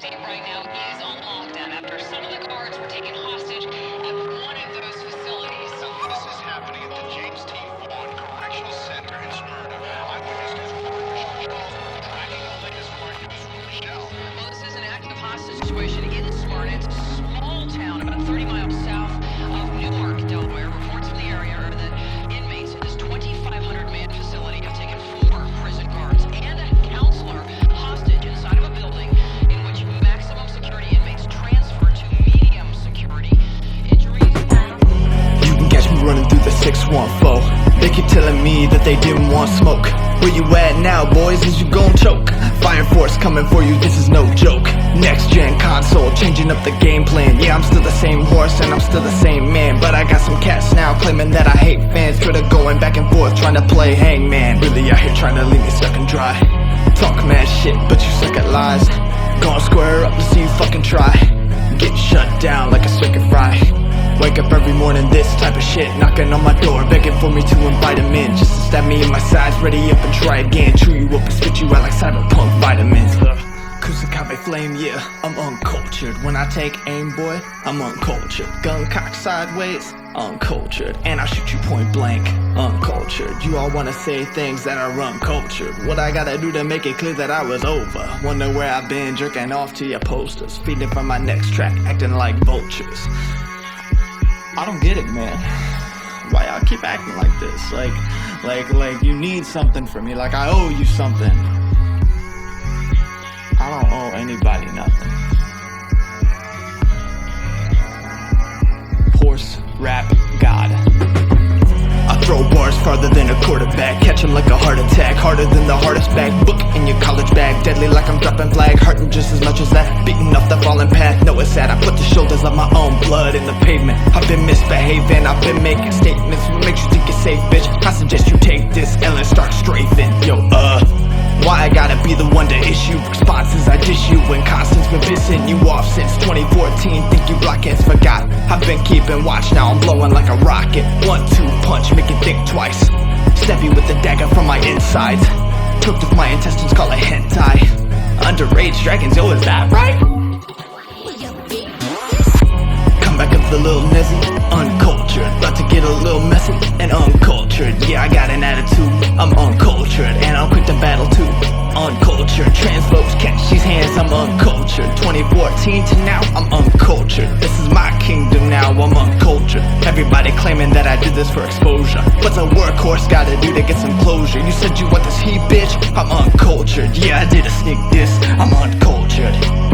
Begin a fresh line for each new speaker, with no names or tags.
state right now is on lockdown after some of the guards were taken hostage at one of those facilities.
So this is happening at the James T. Vaughn Correctional Center in Smyrna. Eyewitness news reporter Michelle Charles tracking the latest for our newsroom. Michelle.
Well, this is an active hostage situation in Smyrna. It's a small town about 30 miles south of Newark, Delaware. Reports from the area are that inmates in this 2,500-man facility have taken 4 prison guards and a counselor hostage inside of a building in which maximum security inmates transfer to medium security. Injuries.
You can catch me running through the 614. They keep telling me that they didn't want smoke. Where you at now, boys? Is you gon' choke? Fire Force coming for you, this is no joke. Next gen console, changing up the game plan. Yeah, I'm still the same horse and I'm still the same man, but I got some cats now claiming that I hate fans. Twitter going back and forth trying to play hangman. Really out here trying to leave me stuck and dry. Talk mad shit, but you suck at lies. Gonna square up to see you fucking try. Get shut down like a circuit fry. Wake up every morning, this type of shit knocking on my door, begging for me to invite him in, just to stab me in my sides, ready up and try again. Chew you up and spit you out like cyberpunk vitamins. Kusakabe flame, yeah, I'm uncultured. When I take aim, boy, I'm uncultured. Gun cocked sideways, uncultured. And I'll shoot you point blank, uncultured. You all wanna say things that are uncultured. What I gotta do to make it clear that I was over? Wonder where I've been, jerking off to your posters, feeding from my next track, acting like vultures. I don't get it, man. Why y'all keep acting like this? Like you need something from me. Like I owe you something. I don't owe anybody nothing. Horse rap god. I throw bars farther than a quarterback, catch 'em like a heart attack, harder than the hardest bag. Book in your college bag, deadly like I'm dropping flag, hurting just as much as that, beating off the falling path. No, it's sad, I put the shoulders of my own blood in the pavement. I've been misbehaving, I've been making statements. What makes you think you're safe, bitch? I suggest you take this L and start strafing. Yo, why I gotta be the one to issue responses? I dish you when Constance been pissing you off since 2014. Think you blockheads forgot? I've been keeping watch, now I'm blowing like a rocket. 1-2 punch, make you think twice. Stab you with the dagger from my insides. Cooked with my intestines, call it hentai. Underage dragons, yo, is that right? Come back up the little Nezzy, uncultured. About to get a little messy and uncultured. Yeah, I got an attitude, I'm uncultured. And I'm quick to battle too, uncultured. Transphobes catch these hands, I'm uncultured. 2014 to now, I'm uncultured. This is my kingdom now, I'm uncultured. Everybody claiming that I did this for exposure. What's a workhorse gotta do to get some closure? You said you want this heat, bitch? I'm uncultured. Yeah, I did a sneak diss, I'm uncultured.